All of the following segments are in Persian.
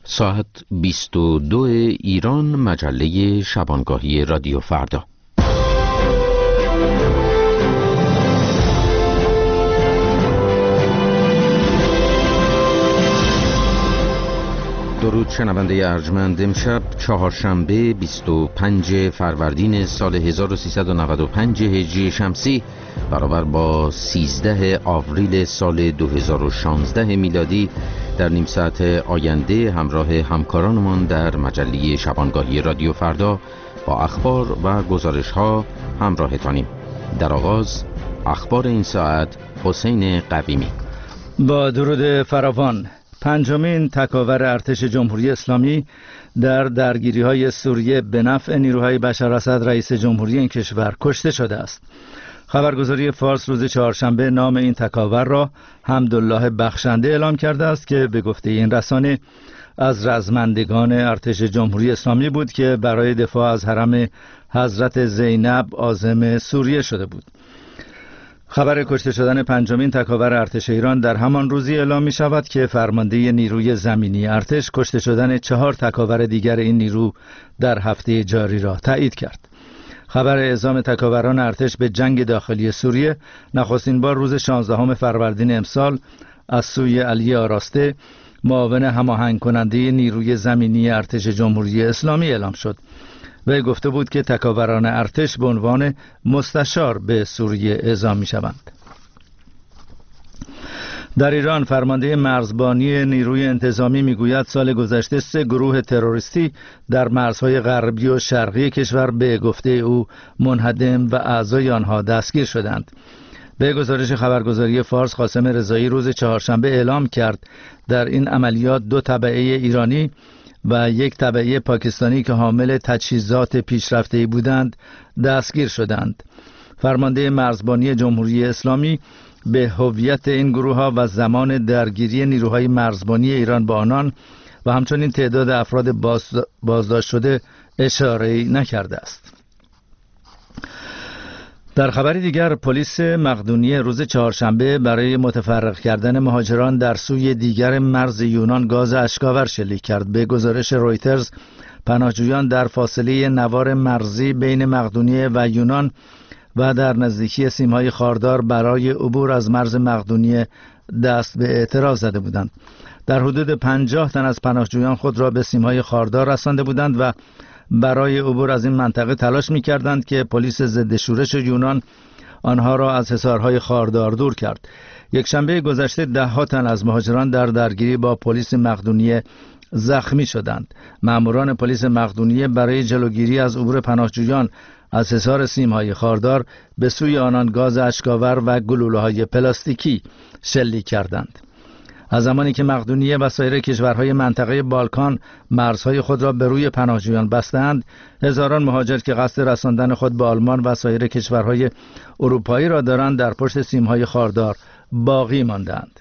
ساعت 22 ایران، مجله شبانگاهی رادیو فردا. درود شنونده ارجمند. امشب چهارشنبه 25 فروردین سال 1395 هجری شمسی برابر با 13 آوریل سال 2016 میلادی در نیم ساعت آینده همراه همکارانمان در مجله شبانگاهی رادیو فردا با اخبار و گزارش‌ها همراهتانیم. در آغاز اخبار این ساعت، حسین قویمی. با درود فراوان. پنجمین تکاور ارتش جمهوری اسلامی در درگیری‌های سوریه به نفع نیروهای بشار اسد رئیس جمهوری این کشور کشته شده است. خبرگزاری فارس روز چهارشنبه نام این تکاور را حمدالله بخشنده اعلام کرده است که به گفته این رسانه از رزمندگان ارتش جمهوری اسلامی بود که برای دفاع از حرم حضرت زینب عازم سوریه شده بود. خبر کشته شدن پنجمین تکاور ارتش ایران در همان روزی اعلام می شود که فرمانده نیروی زمینی ارتش کشته شدن 4 تکاور دیگر این نیرو در هفته جاری را تایید کرد. خبر اعزام تکاوران ارتش به جنگ داخلی سوریه نخستین بار روز 16 فروردین امسال از سوی علی آراسته، معاون هماهنگ کننده نیروی زمینی ارتش جمهوری اسلامی اعلام شد. و گفته بود که تکاوران ارتش به عنوان مستشار به سوریه اعزام می شوند. در ایران فرمانده مرزبانی نیروی انتظامی میگوید سال گذشته 3 گروه تروریستی در مرزهای غربی و شرقی کشور به گفته او منهدم و اعضای آنها دستگیر شدند. به گزارش خبرگزاری فارس، قاسم رضایی روز چهارشنبه اعلام کرد در این عملیات 2 تبعه ایرانی و 1 تبعه پاکستانی که حامل تجهیزات پیشرفته‌ای بودند دستگیر شدند. فرمانده مرزبانی جمهوری اسلامی به هویت این گروه‌ها و زمان درگیری نیروهای مرزبانی ایران با آنان و همچنین تعداد افراد بازداشت شده اشاره‌ای نکرده است. در خبری دیگر، پلیس مقدونیه روز چهارشنبه برای متفرق کردن مهاجران در سوی دیگر مرز یونان گاز اشکاور شلیک کرد. به گزارش رویترز، پناهجویان در فاصله نوار مرزی بین مقدونیه و یونان و در نزدیکی سیمهای خاردار برای عبور از مرز مقدونیه دست به اعتراض زده بودند. در حدود 50 تن از پناهجویان خود را به سیمهای خاردار رسانده بودند و برای عبور از این منطقه تلاش می‌کردند که پلیس ضد شورش یونان آنها را از حصارهای خاردار دور کرد. یکشنبه گذشته 10 تن از مهاجران در درگیری با پلیس مقدونیه زخمی شدند. ماموران پلیس مقدونیه برای جلوگیری از عبور پناهجویان از حصار سیمهای خاردار به سوی آنان گاز اشکاور و گلوله‌های پلاستیکی شلیک کردند. از زمانی که مقدونیه و سایر کشورهای منطقه بالکان مرزهای خود را به روی پناهجویان بستند، هزاران مهاجر که قصد رساندن خود به آلمان و سایر کشورهای اروپایی را دارند در پشت سیمهای خاردار باقی ماندند.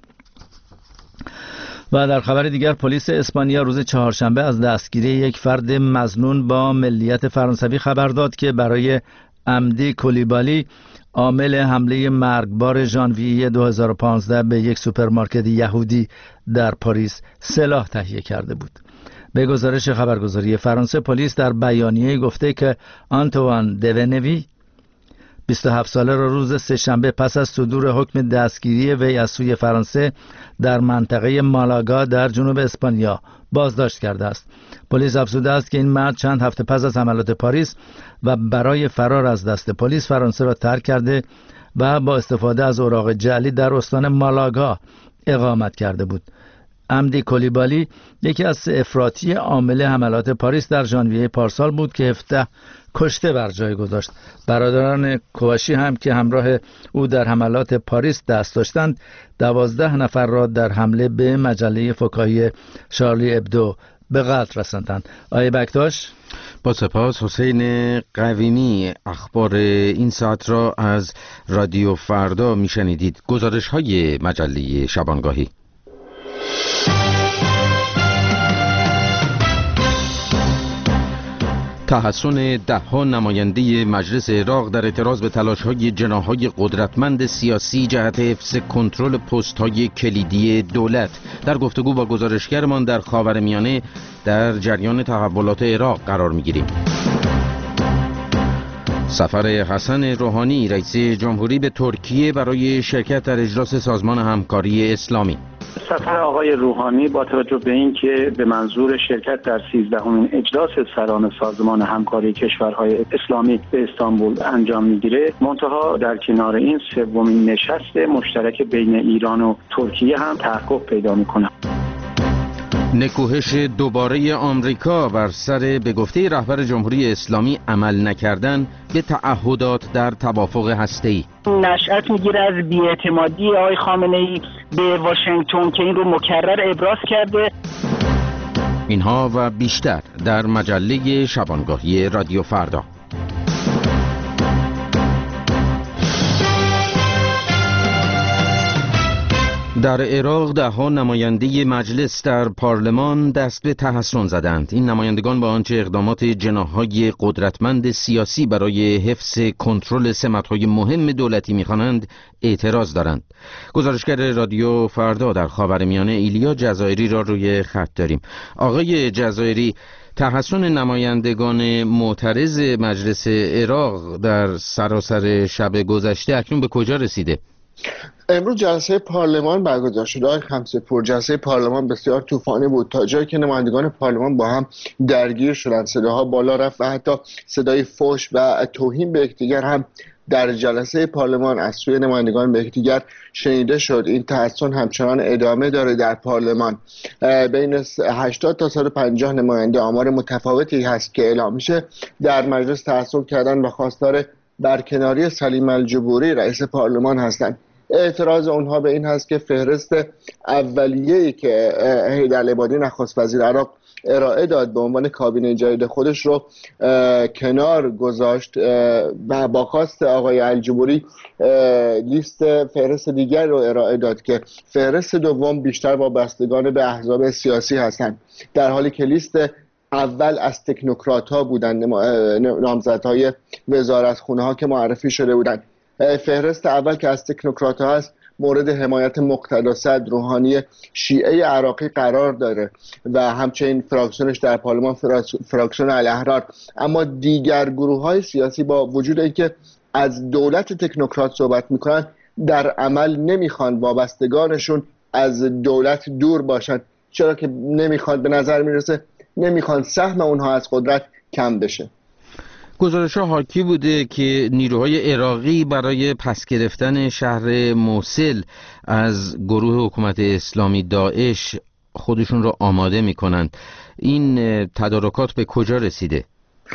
و در خبر دیگر، پلیس اسپانیا روز چهارشنبه از دستگیری 1 فرد مظنون با ملیت فرانسوی خبر داد که برای امدی کولیبالی، عامل حمله مرگبار ژانویه 2015 به 1 سوپرمارکت یهودی در پاریس، سلاح تهیه کرده بود. به گزارش خبرگزاری فرانسه، پلیس در بیانیه گفته که آنتوان دونوی 27 ساله را روز سه‌شنبه پس از صدور حکم دستگیری وی از سوی فرانسه در منطقه مالاگا در جنوب اسپانیا بازداشت کرده است. پلیس افزوده است که این مرد چند هفته پس از حملات پاریس و برای فرار از دست پلیس فرانسه را ترک کرده و با استفاده از اوراق جعلی در استان مالاگا اقامت کرده بود. امدی کولیبالی یکی از 3 افراطی عامل حملات پاریس در ژانویه پارسال بود که 17 کشته بر جای گذاشت. برادران کواشی هم که همراه او در حملات پاریس دست داشتند، 12 نفر را در حمله به مجله فکاهی شارلی ابدو به قتل رساندند. آقای بکتاش، با سپاس. حسین قویمی. اخبار این ساعت را از رادیو فردا میشنیدید. گزارش های مجله شبانگاهی. تحسن ده‌ها نماینده مجلس عراق در اعتراض به تلاش‌های جناح‌های قدرتمند سیاسی جهت حفظ کنترل پست‌های کلیدی دولت. در گفتگو با گزارشگرمان در خاورمیانه در جریان تحولات عراق قرار می‌گیریم. سفر حسن روحانی رئیس جمهوری به ترکیه برای شرکت در اجلاس سازمان همکاری اسلامی. سفر آقای روحانی با توجه به اینکه به منظور شرکت در 13مین اجلاس سران سازمان همکاری کشورهای اسلامی به استانبول انجام میگیره، منتها در کنار این سومین نشست مشترک بین ایران و ترکیه هم تحقق پیدا میکنه. نکوهش دوباره آمریکا بر سر به گفته رهبر جمهوری اسلامی عمل نکردن به تعهدات در توافق هسته‌ای. نشأت میگیره از بی‌اعتمادی آقای خامنه‌ای به واشنگتن که این رو مکرر ابراز کرده. اینها و بیشتر در مجله شبانگاهی رادیو فردا. در عراق ده‌ها نماینده مجلس در پارلمان دست به تحسن زدند. این نمایندگان با آنچه اقدامات جناح‌های قدرتمند سیاسی برای حفظ کنترل سمت‌های مهم دولتی می‌خوانند اعتراض دارند. گزارشگر رادیو فردا در خاورمیانه ایلیا جزایری را روی خط داریم. آقای جزایری، تحسن نمایندگان معترض مجلس عراق در سراسر شب گذشته اکنون به کجا رسیده؟ امروز جلسه پارلمان برگزار شد. آقای خمسه‌پور، جلسه پارلمان بسیار طوفانی بود تا جایی که نمایندگان پارلمان با هم درگیر شدند، صداها بالا رفت و حتی صدای فحش و توهین به یکدیگر هم در جلسه پارلمان از سوی نمایندگان به یکدیگر شنیده شد. این تحسن همچنان ادامه داره در پارلمان. بین 80 تا 150 نماینده، آمار متفاوتی هست که اعلام میشه، در مجلس تحسن کردن و خواستار برکناری سلیم الجبوری رئیس پارلمان هستند. اعتراض اونها به این هست که فهرست اولیه‌ای که حیدر العبادی نخست وزیر عراق ارائه داد به عنوان کابینه جدید خودش رو کنار گذاشت و با خواست آقای الجبوری لیست فهرست دیگر رو ارائه داد که فهرست دوم بیشتر وابستگان به احزاب سیاسی هستند، در حالی که لیست اول از تکنوکرات ها بودند، نامزدهای وزارتخونه ها که معرفی شده بودند. فهرست اول که از تکنوکرات ها هست مورد حمایت مقتدا صدر روحانی شیعه عراقی قرار داره و همچنین فراکسیونش در پارلمان فراکسیون الاحرار. اما دیگر گروه های سیاسی با وجود اینکه از دولت تکنوکرات صحبت میکنن، در عمل نمیخوان وابستگانشون از دولت دور باشن، چرا که نمیخوان، به نظر میرسه نمیخوان سهم اونها از قدرت کم بشه. گزارش‌ها حاکی بوده که نیروهای عراقی برای پس گرفتن شهر موصل از گروه حکومت اسلامی داعش خودشون رو آماده می‌کنند. این تدارکات به کجا رسیده؟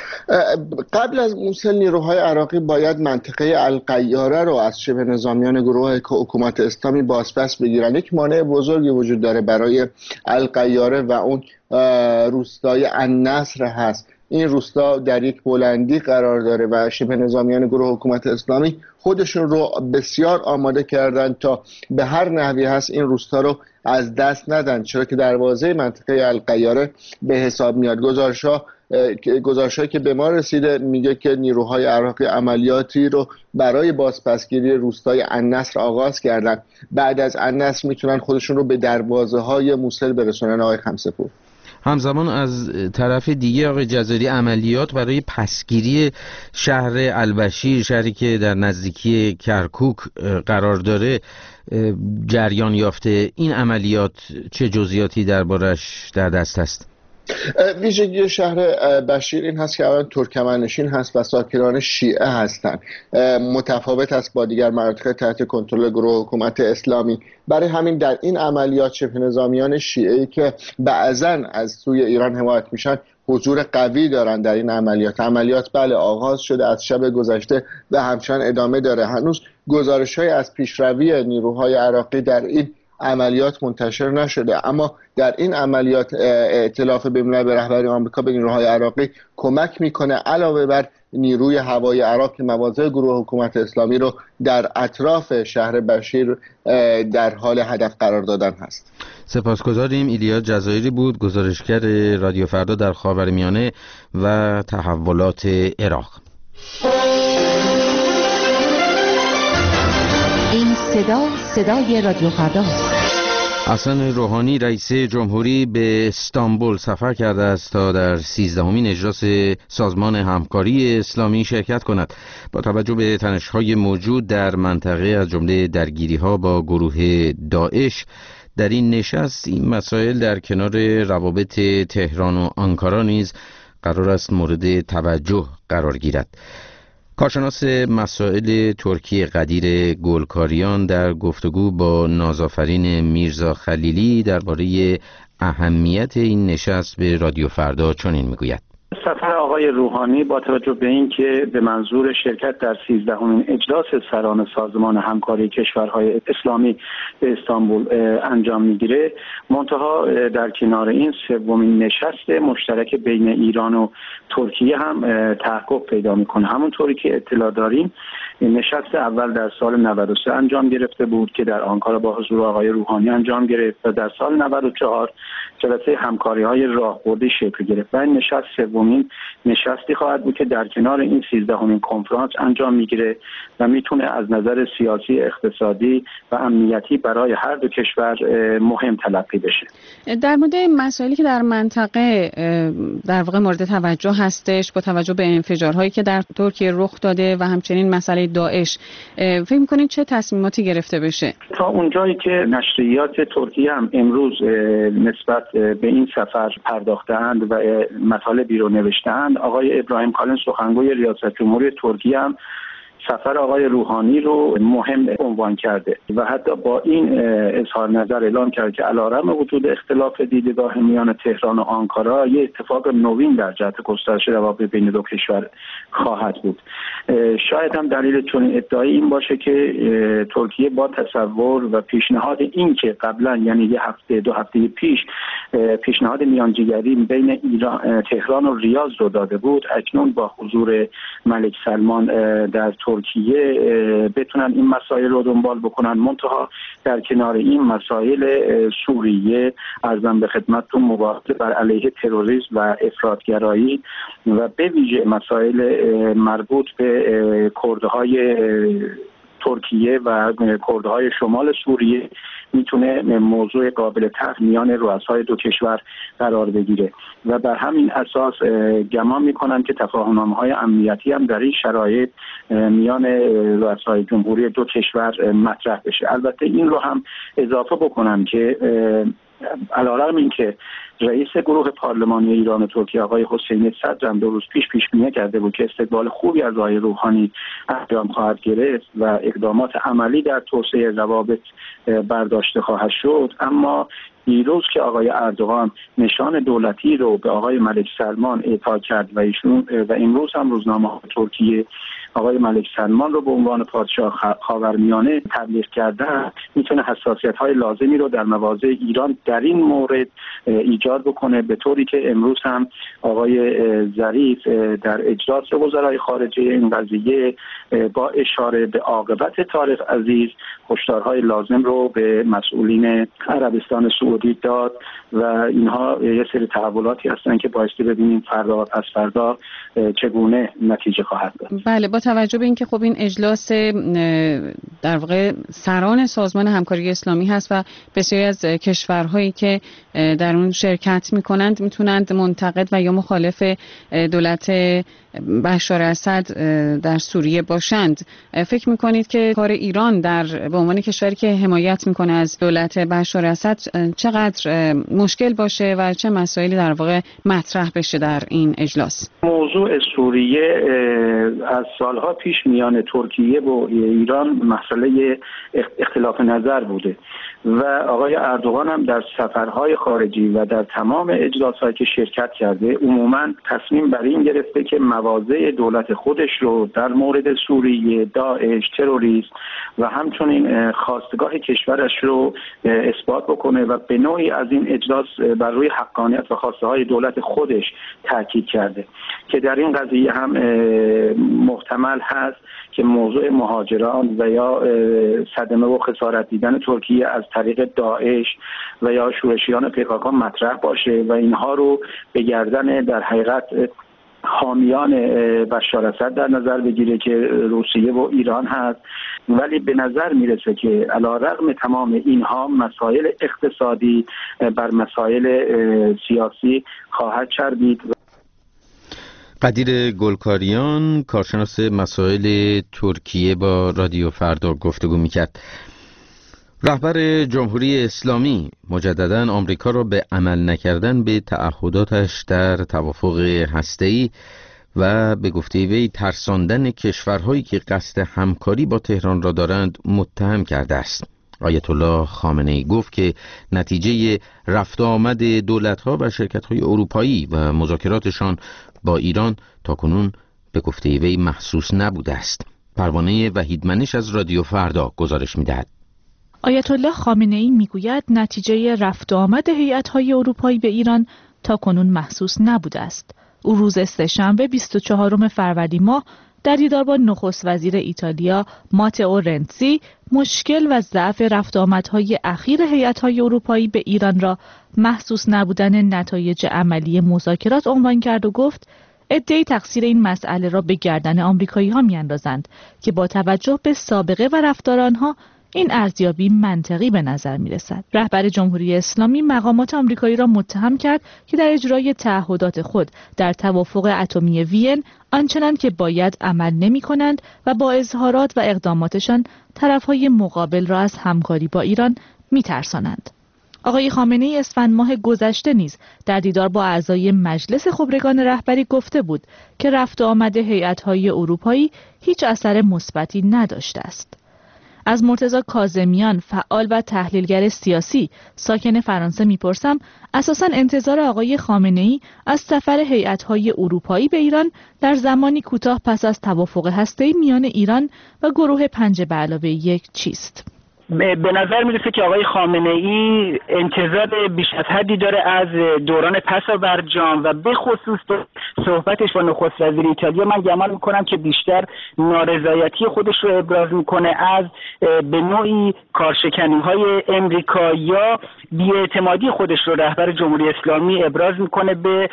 قبل از موصل نیروهای عراقی باید منطقه القیاره رو از شبه نظامیان گروه حکومت اسلامی بازپس بگیرن. یک مانع بزرگی وجود داره برای القیاره و اون روستای النصر هست. این روستا در یک بلندی قرار داره و شبه نظامیان گروه حکومت اسلامی خودشون رو بسیار آماده کردن تا به هر نحوی هست این روستا رو از دست ندن، چرا که دروازه منطقه القیاره به حساب میاد. گزارش‌هایی که به ما رسیده میگه که نیروهای عراقی عملیاتی رو برای بازپسگیری روستای النصر آغاز کردن. بعد از النصر میتونن خودشون رو به دروازه‌های موصل برسونن. آقای خمسه‌پور، همزمان از طرف دیگه آقای جزایری عملیات برای پسگیری شهر البشیر، شهری که در نزدیکی کرکوک قرار داره، جریان یافته. این عملیات چه جزئیاتی دربارش در دست است؟ ویژگی شهر بشیر این هست که اولا ترکمنشین هست و ساکنان شیعه هستند، متفاوت است با دیگر مناطق تحت کنترل گروه حکومت اسلامی. برای همین در این عملیات شبه نظامیان شیعه‌ای که بعضاً از سوی ایران حمایت میشن حضور قوی دارن در این عملیات. بله، آغاز شده از شب گذشته و همچنان ادامه داره. هنوز گزارش‌های از پیشروی نیروهای عراقی در این عملیات منتشر نشده، اما در این عملیات ائتلاف بین‌المللی به رهبری آمریکا به نیروهای عراقی کمک میکنه، علاوه بر نیروی هوایی عراق که مواضع گروه حکومت اسلامی رو در اطراف شهر بشیر در حال هدف قرار دادن هست. سپاسگزاریم. ایلیا جزایری بود، گزارشگر رادیو فردا در خاورمیانه و تحولات عراق. این صدای رادیو فردا است. حسن روحانی رئیس جمهوری به استانبول سفر کرده است تا در 13مین اجلاس سازمان همکاری اسلامی شرکت کند. با توجه به تنش‌های موجود در منطقه از جمله درگیری‌ها با گروه داعش، در این نشست این مسائل در کنار روابط تهران و آنکارا نیز قرار است مورد توجه قرار گیرد. کارشناس مسائل ترکیه قدیر گلکاریان در گفتگو با نازآفرین میرزا خلیلی درباره اهمیت این نشست به رادیو فردا چنین میگوید: سفر آقای روحانی با توجه به اینکه به منظور شرکت در 13مین اجلاس سران سازمان همکاری کشورهای اسلامی به استانبول انجام میگیره، منتها در کنار این سومین نشست مشترک بین ایران و ترکیه هم تحقق پیدا میکنه. همونطوری که اطلاع داریم نشست اول در سال 93 انجام گرفته بود که در آنکارا با حضور آقای روحانی انجام گرفت و در سال 94 جلسه همکاری‌های راهبردی شکل گرفت و این نشست سومین نشستی خواهد بود که در کنار این 13مین کنفرانس انجام میگیره و میتونه از نظر سیاسی، اقتصادی و امنیتی برای هر دو کشور مهم تلقی بشه. در مورد مسائلی که در منطقه در واقع مورد توجه هستش، با توجه به انفجارهایی که در ترکیه رخ داده و همچنین مسئله داعش، فکر می‌کنید چه تصمیماتی گرفته بشه؟ تا اونجایی که نشریات ترکیه هم امروز نسبت به این سفر پرداختند و مطالبی رو نوشتند، آقای ابراهیم کالن سخنگوی ریاست جمهوری ترکیه هم سفر آقای روحانی رو مهم عنوان کرده و حتی با این اظهار نظر اعلام کرد که علیرغم وجود اختلاف دیدگاه میان تهران و آنکارا، یک اتفاق نوین در جهت گسترش روابط بین دو کشور خواهد بود. شاید هم دلیل چنین ادعایی این باشه که ترکیه با تصور و پیشنهاد این که قبلا، یعنی یه هفته دو هفته پیش، پیشنهاد میانجیگری بین ایران، تهران و ریاض رو داده بود، اکنون با حضور ملک سلمان در ترکیه بتونن این مسائل رو دنبال بکنن. منتها در کنار این مسائل سوریه، ارزم به خدمتتون مبارزه بر علیه تروریسم و افراطگرایی و به ویژه مسائل مربوط به کردهای ترکیه و کردهای شمال سوریه میتونه موضوع قابل طرح میان رؤسای دو کشور قرار بگیره و بر همین اساس گمان میکنم که تفاهم‌نامه‌های امنیتی هم در این شرایط میان رؤسای جمهوری دو کشور مطرح بشه. البته این رو هم اضافه بکنم که علیرغم اینکه رئیس گروه پارلمانی ایران و ترکیه آقای حسینی صدر هم 2 روز پیش بینی کرده بود که استقبال خوبی از آقای روحانی انجام خواهد گرفت و اقدامات عملی در توسعه روابط برداشته خواهد شد، اما دیروز که آقای اردوغان نشان دولتی رو به آقای ملک سلمان اعطا کرد و ایشون و امروز هم روزنامه ترکیه آقای ملک سلمان رو به عنوان پادشاه خاورمیانه تبلیغ کردن، میتونه حساسیت‌های لازمی رو در مواضع ایران در این مورد ایجاد بکنه، به طوری که امروز هم آقای ظریف در اجلاس وزرای خارجه این قضیه با اشاره به عاقبت طارق عزیز هشدارهای لازم رو به مسئولین عربستان سعودی داد و اینها یه سری تحولاتی هستن که بایستی ببینیم فردا از فردا چگونه نتیجه خواهد داد. بله، با توجه به اینکه خب این اجلاس در واقع سران سازمان همکاری اسلامی هست و بسیاری از کشورهایی که در اون شرکت میکنند میتونند منتقد و یا مخالف دولت بشار اسد در سوریه باشند، فکر میکنید که کار ایران به عنوان کشوری که حمایت میکنه از دولت بشار اسد چقدر مشکل باشه و چه مسائلی در واقع مطرح بشه در این اجلاس؟ موضوع موضوع سوریه از سالها پیش میان ترکیه و ایران مسئله اختلاف نظر بوده و آقای اردوغان هم در سفرهای خارجی و در تمام اجلاس‌هایی که شرکت کرده عموماً تصمیم بر این گرفته که مواضع دولت خودش رو در مورد سوریه، داعش، تروریسم و همچنین خواستگاه کشورش رو اثبات بکنه و به نوعی از این اجلاس بر روی حقانیت و خواسته‌های دولت خودش تاکید کرده که در این قضیه هم محتمل هست که موضوع مهاجران و یا صدمه و خسارت دیدن ترکیه از طریق داعش و یا شورشیان پیکاکان مطرح باشه و اینها رو به گردن در حقیقت حامیان بشار اسد در نظر بگیره که روسیه و ایران هست. ولی به نظر میرسه که علیرغم تمام اینها مسائل اقتصادی بر مسائل سیاسی خواهد چربید. قدیر گلکاریان، کارشناس مسائل ترکیه، با رادیو فردا گفتگو میکرد. رهبر جمهوری اسلامی مجدداً آمریکا را به عمل نکردن به تعهداتش در توافق هسته‌ای و به گفته وی ترساندن کشورهایی که قصد همکاری با تهران را دارند متهم کرده است. آیت الله خامنه‌ای گفت که نتیجه رفت آمد دولت‌ها و شرکت‌های اروپایی و مذاکراتشان با ایران تاکنون به گفته وی محسوس نبوده است. پروانه وحیدمنش از رادیو فردا گزارش می‌دهد. آیت الله خامنه‌ای میگوید نتیجه رفت آمد هیئت‌های اروپایی به ایران تاکنون محسوس نبوده است. او روز سه‌شنبه 24 فروردین ماه در دیدار با نخست وزیر ایتالیا ماتئو رنزی مشکل و ضعف رفت آمدهای اخیر هیئت‌های اروپایی به ایران را محسوس نبودن نتایج عملی مذاکرات عنوان کرد و گفت ادعای تقصیر این مسئله را به گردن آمریکایی‌ها می‌اندازند که با توجه به سابقه و رفتار آنها این ارزیابی منطقی به نظر می‌رسد. رهبر جمهوری اسلامی مقامات آمریکایی را متهم کرد که در اجرای تعهدات خود در توافق اتمی وین آنچنان که باید عمل نمی‌کنند و با اظهارات و اقداماتشان طرف‌های مقابل را از همکاری با ایران می‌ترسانند. آقای خامنه‌ای اسفند ماه گذشته نیز در دیدار با اعضای مجلس خبرگان رهبری گفته بود که رفت آمد هیئت‌های اروپایی هیچ اثر مثبتی نداشته است. از مرتضی کاظمیان، فعال و تحلیلگر سیاسی ساکن فرانسه میپرسم اساساً انتظار آقای خامنه‌ای از سفر هیئت‌های اروپایی به ایران در زمانی کوتاه پس از توافق هسته‌ای میان ایران و گروه 5+1 چیست؟ به نظر میرسه که آقای خامنه‌ای انتظار بیش از حدی داره از دوران پسا برجام و به خصوص صحبتش با نخست وزیر ایتالیا. من گمان میکنم که بیشتر نارضایتی خودش رو ابراز میکنه از به نوعی کارشکنی‌های امریکا یا بی‌اعتمادی خودش رو رهبر جمهوری اسلامی ابراز میکنه به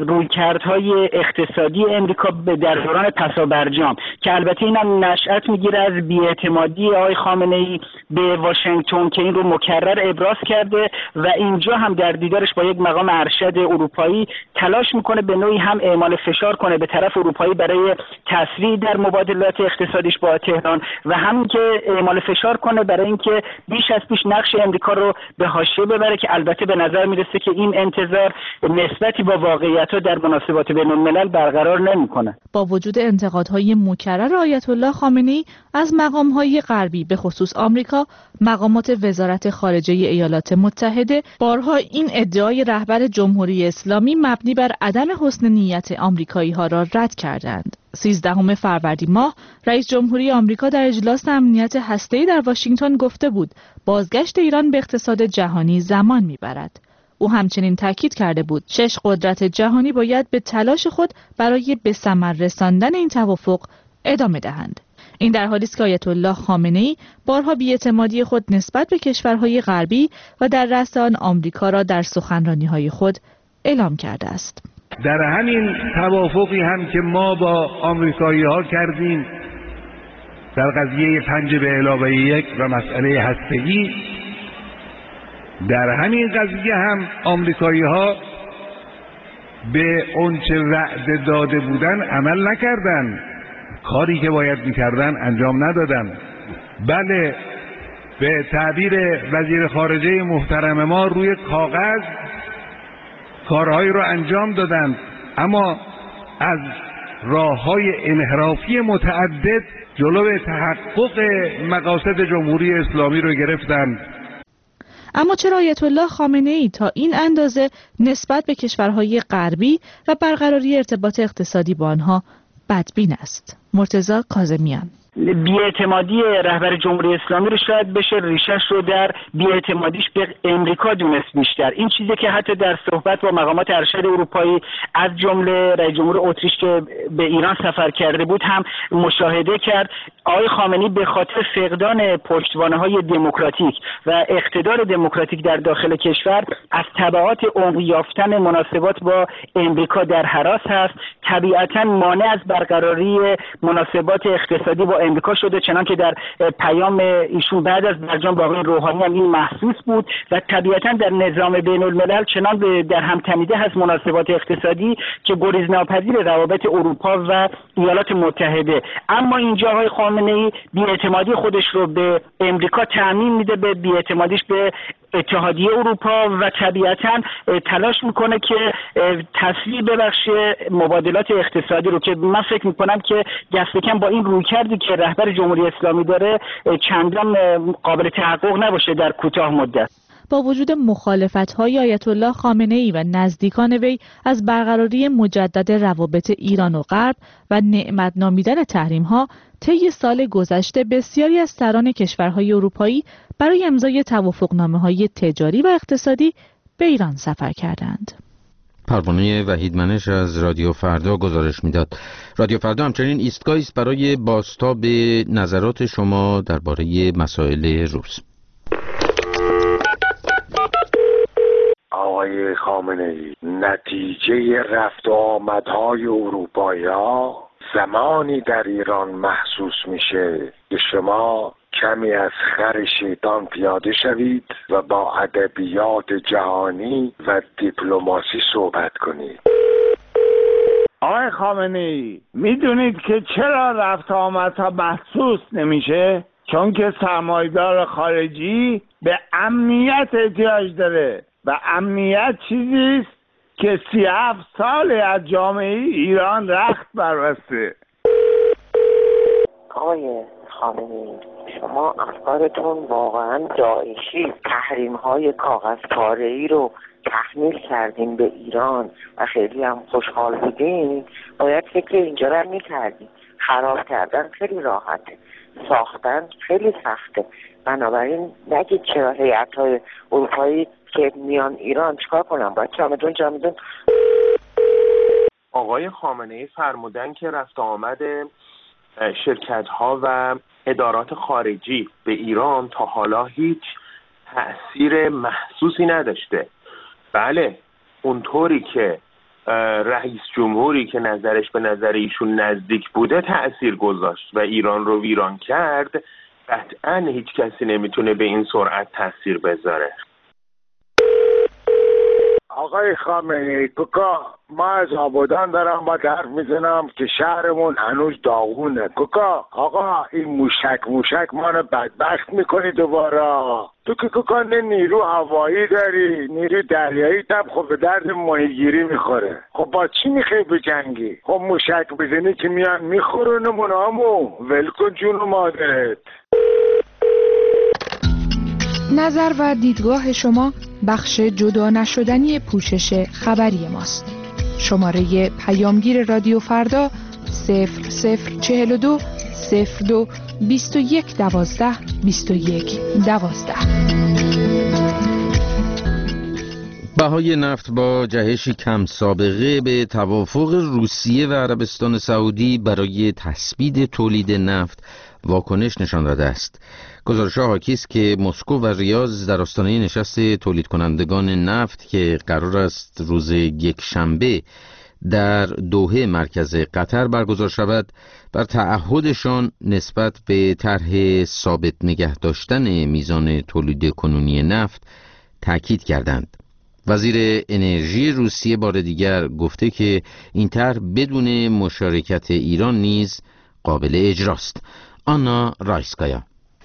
رویکردهای اقتصادی امریکا در دوران پسا برجام که البته اینم نشأت میگیره از بی‌اعتمادی آقای خامنه‌ای به واشنگتن که این رو مکرر ابراز کرده و اینجا هم در دیدارش با یک مقام ارشد اروپایی تلاش میکنه به نوعی هم اعمال فشار کنه به طرف اروپایی برای تسریع در مبادلات اقتصادیش با تهران و همین که اعمال فشار کنه برای اینکه بیش از پیش نقش امریکا رو به حاشیه ببره که البته به نظر میرسه که این انتظار نسبتی با واقعیت‌ها در مناسبات بین‌الملل برقرار نمیکنه. با وجود انتقادهای مکرر آیت الله خامنه‌ای از مقام‌های غربی به خصوص آمریکا، مقامات وزارت خارجه ایالات متحده بارها این ادعای رهبر جمهوری اسلامی مبنی بر عدم حسن نیت آمریکایی‌ها را رد کردند. 13 فروردین ماه رئیس جمهوری آمریکا در اجلاس امنیت هسته‌ای در واشنگتن گفته بود بازگشت ایران به اقتصاد جهانی زمان می‌برد. او همچنین تاکید کرده بود 6 قدرت جهانی باید به تلاش خود برای به ثمر رساندن این توافق ادامه دهند. این در حالی است که آیت الله خامنه‌ای بارها بی‌اعتمادی خود نسبت به کشورهای غربی و در رأس آن آمریکا را در سخنرانی‌های خود اعلام کرده است. در همین توافقی هم که ما با آمریکایی‌ها کردیم در قضیه 5+1 و مسئله هسته‌ای، در همین قضیه هم آمریکایی‌ها به اونچه وعده داده بودن عمل نکردند. کاری که باید میکردن انجام ندادن. بله، به تعبیر وزیر خارجه محترم ما روی کاغذ کارهایی رو انجام دادن، اما از راه‌های انحرافی متعدد جلو تحقق مقاصد جمهوری اسلامی رو گرفتن. اما چرا آیت الله خامنه‌ای تا این اندازه نسبت به کشورهای غربی و برقراری ارتباط اقتصادی با آنها بدبین است؟ مرتضی کاظمیان: بی‌اعتمادی رهبر جمهوری اسلامی رو شاید بشه ریشش رو در بی‌اعتمادیش به امریکا دونست بیشتر. این چیزی که حتی در صحبت با مقامات ارشد اروپایی از جمله رئیس جمهور اتریش که به ایران سفر کرده بود هم مشاهده کرد. آقای خامنه‌ای به خاطر فقدان پشتوانه‌های دموکراتیک و اقتدار دموکراتیک در داخل کشور از تبعات عمقی یافتن مناسبات با امریکا در هراس هست. طبیعتاً مانع از برقراری مناسبات اقتصادی با امریکا شده، چنانکه در پیام ایشون بعد از برجام با آقای روحانی هم این محسوس بود و طبیعتاً در نظام بین الملل چنان در هم تنیده هست مناسبات اقتصادی که گریزناپذیر روابط اروپا و ایالات متحده. اما اینجا آقای خامنه‌ای بی‌اعتمادی خودش رو به امریکا تعمیم میده، به بی‌اعتمادیش به اتحادیه اروپا و طبیعتاً تلاش میکنه که تسریع ببخشه مبادلات اقتصادی رو که من فکر میکنم که دست کم با این رویکردی که رهبر جمهوری اسلامی داره چندان قابل تحقق نباشه در کوتاه مدت. با وجود مخالفت‌های آیت الله خامنه‌ای و نزدیکان وی از برقراری مجدد روابط ایران و غرب و نعمت نامیدن تحریم‌ها، طی سال گذشته بسیاری از سران کشورهای اروپایی برای امضای توافقنامه‌های تجاری و اقتصادی به ایران سفر کردند. پروانه وحیدمنش از رادیو فردا گزارش میداد. رادیو فردا همچنین ایستگاهی است برای بازتاب نظرات شما درباره مسائل روز. آقای خامنه‌ای، نتیجه رفت و آمدهای اروپایی‌ها زمانی در ایران محسوس میشه که شما کمی از خر شیطان پیاده شوید و با ادبیات جهانی و دیپلماسی صحبت کنید. آقای خامنه‌ای، میدونید که چرا رفت آمدها محسوس نمیشه؟ چون که سرمایه‌دار خارجی به امنیت احتیاج داره و امنیت چیزیست که 37 سال از جامعه ایران رخت بربسته. آقای خامنه‌ای، شما افکارتون واقعا داعشی، تحریم‌های کاغذ پاره‌ای رو تحمیل کردین به ایران و خیلی هم خوشحال بودین. باید فکر اینجا رو می‌کردین. خراب کردن خیلی راحته، ساختن خیلی سخته. بنابراین نگید چرا هیئت‌های اروپایی که میان ایران چیکار کنن، باید چمدون آقای خامنه‌ای فرمودن که رفت آمد شرکت‌ها و ادارات خارجی به ایران تا حالا هیچ تأثیر محسوسی نداشته. بله، اونطوری که رئیس جمهوری که نظرش به نظر ایشون نزدیک بوده تأثیر گذاشت و ایران رو ویران کرد، قطعاً هیچ کسی نمیتونه به این سرعت تأثیر بذاره. آقای خامنه‌ای، کوکا، ما از آبادان دارم با حرف میزنم که شهرمون هنوز داغونه. کوکا، آقا این موشک مانو بدبخت میکنی دوباره. تو که کوکا نه نیرو هوایی داری، نیرو دریایی تب خب به درد ماهیگیری میخوره. خب با چی میخوای بجنگی؟ خب موشک بزنی که میان میخورونمون همو ولکن جون مادرت. نظر و دیدگاه شما بخش جدا نشدنی پوشش خبری ماست. شماره پیامگیر رادیو فردا 0042 02 21 12 21 12. بهای نفت با جهشی کم سابقه به توافق روسیه و عربستان سعودی برای تثبیت تولید نفت واکنش نشان داده است. گزارش‌ها حاکی است که مسکو و ریاض در آستانه نشست تولید کنندگان نفت که قرار است روز یکشنبه در دوحه مرکز قطر برگزار شود، بر تعهدشان نسبت به طرح ثابت نگه داشتن میزان تولید کنونی نفت تاکید کردند. وزیر انرژی روسیه بار دیگر گفته که این طرح بدون مشارکت ایران نیز قابل اجراست. آنا رایسکایا: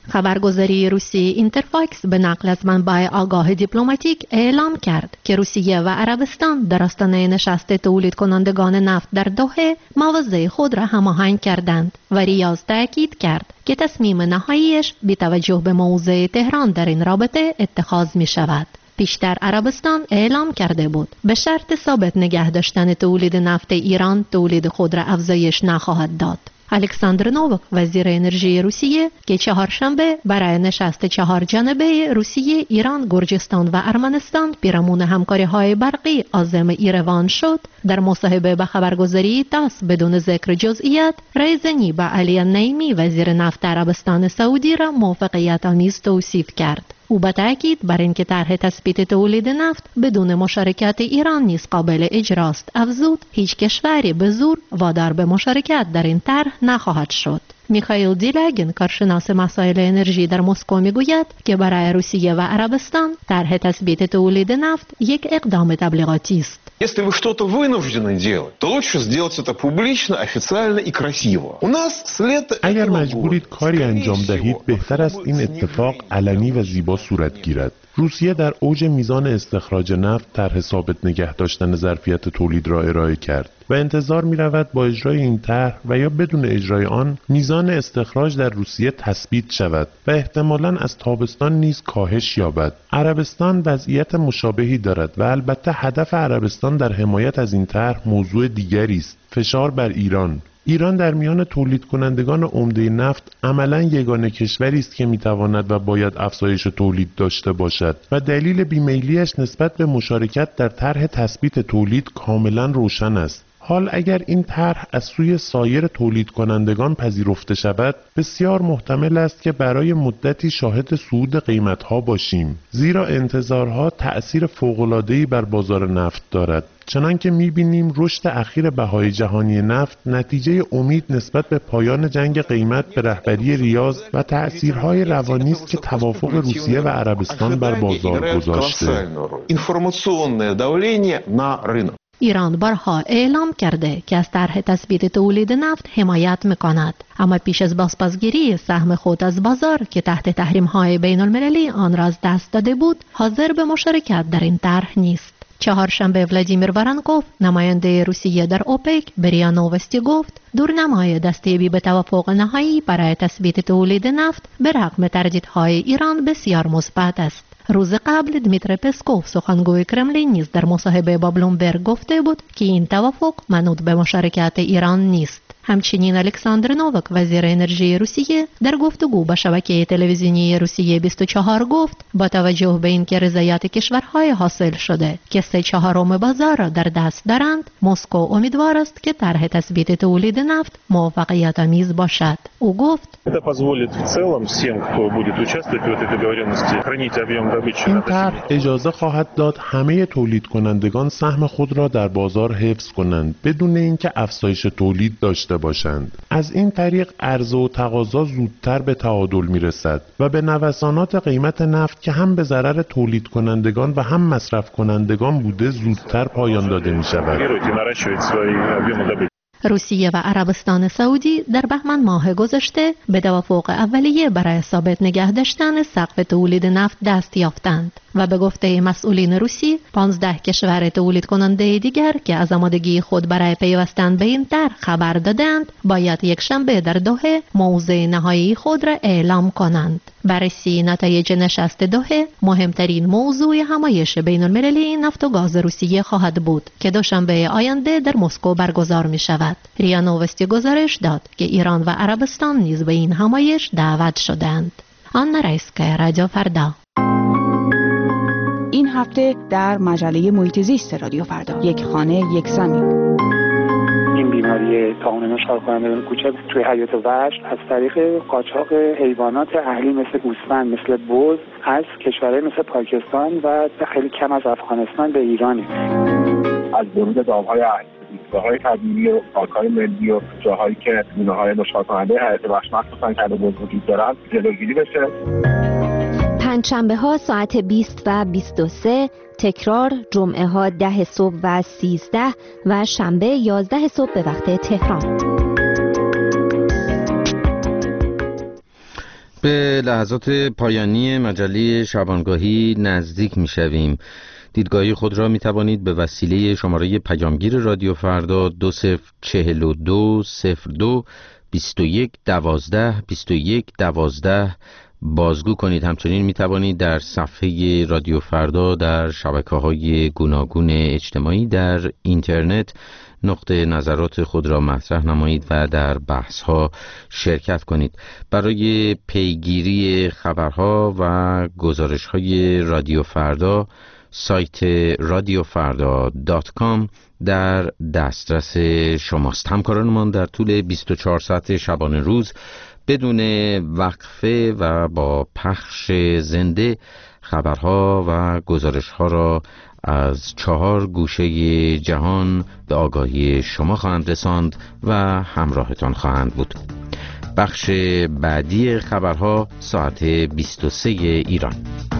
خبرگزاری روسی اینترفاکس به نقل از منبع آگاه دیپلماتیک اعلام کرد که روسیه و عربستان در آستانه نشست تولید کنندگان نفت در دوحه مواضع خود را هماهنگ کردند و ریاض تأکید کرد که تصمیم نهاییش بی توجه به موضع تهران در این رابطه اتخاذ می شود. پیشتر عربستان اعلام کرده بود به شرط ثابت نگه داشتن تولید نفت ایران تولید خود را افزایش نخواهد داد. الکساندر نووک وزیر انرژی روسیه که چهارشنبه برای نشست 4 جانبه روسیه، ایران، گرجستان و ارمنستان پیرامون همکاری‌های برقی عازم ایروان شد، در مصاحبه به خبرگزاری تاس بدون ذکر جزئیات رایزنی با علی نیمی وزیر نفت عربستان سعودی را موفقیت آمیز توصیف کرد. او با تأکید بر اینکه طرح تثبیت تولید نفت بدون مشارکت ایران نیز قابل اجراست افزود هیچ کشوری به زور وادار به مشارکت در این طرح نخواهد شد. میخائیل دیلاگین کارشناس مسائل انرژی در مسکو میگوید که برای روسیه و عربستان طرح تثبیت تولید نفت یک اقدام تبلیغاتی است. Если вы что-то вынуждены делать, то лучше сделать это публично, официально и красиво. У нас след... اگر مجبورید کاری انجام دهید، بهتر است این اتفاق علنی و زیبا صورت گیرد. روسیه در اوج میزان استخراج نفت طرح ثابت نگه داشتن ظرفیت تولید را ارائه کرد و انتظار می رود با اجرای این طرح و یا بدون اجرای آن میزان استخراج در روسیه تثبیت شود و احتمالاً از تابستان نیز کاهش یابد. عربستان وضعیت مشابهی دارد و البته هدف عربستان در حمایت از این طرح موضوع دیگری است: فشار بر ایران. ایران در میان تولید کنندگان عمده نفت عملاً یگانه کشوری است که میتواند و باید افزایش تولید داشته باشد و دلیل بیمیلیش نسبت به مشارکت در طرح تثبیت تولید کاملاً روشن است. حال اگر این طرح از سوی سایر تولید کنندگان پذیرفته شود، بسیار محتمل است که برای مدتی شاهد صعود قیمت‌ها باشیم، زیرا انتظارها تأثیر فوق‌العاده‌ای بر بازار نفت دارد. چنانکه می‌بینیم رشد اخیر بهای جهانی نفت نتیجه امید نسبت به پایان جنگ قیمت به رهبری ریاض و تأثیرهای روانی است که توافق روسیه و عربستان بر بازار گذاشته. ایران بارها اعلام کرده که از طرح تثبیت تولید نفت حمایت می‌کند، اما پیش از بازپسگیری سهم خود از بازار که تحت تحریم‌های بین‌المللی آن را از دست داده بود، حاضر به مشارکت در این طرح نیست. چهارشنبه ولادیمیر وارانکوف، نماینده روسیه در اوپک، به ریا نووستی گفت دورنمای دستیابی به توافق نهایی برای تثبیت تولید نفت به رغم تردیدهای ایران بسیار مثبت است. روز قبل دمیتری پسکوف، سخنگوی کرملین، نیز در مصاحبه با بلومبرگ گفته بود که این توافق منوط به مشارکت ایران نیست. همچنین الکساندر نووک وزیر انرژی روسیه در گفتگو با شبکه تلویزیونی روسیه 24 گفت با توجه به اینکه رضایت کشورهای حاصل شده که 3/4 بازار را در دست دارند، مسکو امیدوار است که طرح تثبیت تولید نفت موفقیت آمیز باشد. او گفت این طرح اجازه خواهد داد همه تولید کنندگان سهم خود را در بازار حفظ کنند بدون اینکه افزایش تولید داشته باشند. از این طریق عرضه و تقاضا زودتر به تعادل میرسد و به نوسانات قیمت نفت که هم به ضرر تولید کنندگان و هم مصرف کنندگان بوده زودتر پایان داده می شود. روسیه و عربستان سعودی در بهمن ماه گذشته به توافق اولیه برای ثابت نگه داشتن سقف تولید نفت دست یافتند و به گفته مسئولین روسی 15 کشور تولید کننده دیگر که از آمادگی خود برای پیوستن به این طرح خبر دادند باید یکشنبه در دوحه موضع نهایی خود را اعلام کنند. بررسی نتایج نشست دوحه مهمترین موضوع همایش بین المللی نفت و گاز روسیه خواهد بود که دوشنبه آینده در مسکو برگزار می شود. ریا نووستی گزارش داد که ایران و عربستان نیز به این همایش دعوت شدند. آنا رایسکا، رادیو فردا. این هفته در مجله محیط زیست رادیو فردا، یک خانه یک زمین. این بیماری طاعون نشخوار کنندگان کوچک توی حیات وحش از طریق قاچاق حیوانات اهلی مثل گوسفند، مثل بز از کشورهای مثل پاکستان و خیلی کم از افغانستان به ایرانه. از ورود دامهای اهلی، ایستگاه‌های طبیعی و پارک‌های ملی و جاهایی که گونه‌های نشخوار کننده حیات وحش مخصوصاً کله‌بز وجود دارن جلوگیری بشه. پنجشنبه ها ساعت 20 و 23، تکرار جمعه ها 10 صبح و 13 و شنبه 11 صبح به وقت تهران. به لحظات پایانی مجله شبانگاهی نزدیک می شویم. دیدگاهی خود را می توانید به وسیله شماره پیامگیر رادیو فردا 2042-02-21-12-21-12 بازگو کنید. همچنین می توانید در صفحه رادیو فردا در شبکه‌های گوناگون اجتماعی در اینترنت نقطه نظرات خود را مطرح نمایید و در بحث‌ها شرکت کنید. برای پیگیری خبرها و گزارش‌های رادیو فردا سایت radiofrda.com در دسترس شماست. همکارانمان در طول 24 ساعت شبانه روز بدون وقفه و با پخش زنده خبرها و گزارش‌ها را از 4 گوشه جهان به آگاهی شما خواهند رساند و همراهتان خواهند بود. بخش بعدی خبرها ساعت 23 ایران.